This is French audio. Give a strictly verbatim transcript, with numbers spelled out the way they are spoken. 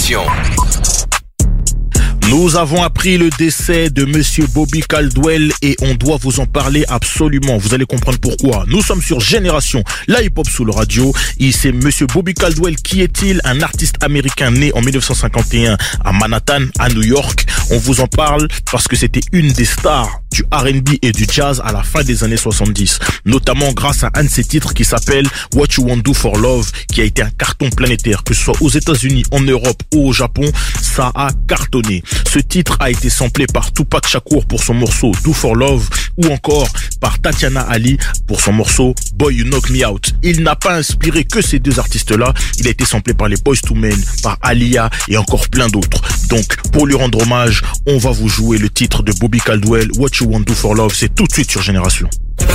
Génération. Nous avons appris le décès de monsieur Bobby Caldwell et on doit vous en parler absolument. Vous allez comprendre pourquoi. Nous sommes sur Génération, la hip-hop sous le radio. Et c'est monsieur Bobby Caldwell. Qui est-il? Un artiste américain né en dix-neuf cent cinquante et un à Manhattan, à New York. On vous en parle parce que c'était une des stars du R and B et du jazz à la fin des années soixante-dix. Notamment grâce à un de ses titres qui s'appelle What You Want Do For Love, qui a été un carton planétaire, que ce soit aux États-Unis, en Europe ou au Japon. Ça a cartonné. Ce titre a été samplé par Tupac Shakur pour son morceau Do For Love ou encore par Tatiana Ali pour son morceau Boy You Knock Me Out. Il n'a pas inspiré que ces deux artistes-là. Il a été samplé par les Boyz two Men, par Aaliyah et encore plein d'autres. Donc, pour lui rendre hommage, on va vous jouer le titre de Bobby Caldwell, What You Want Do For Love. C'est tout de suite sur Génération.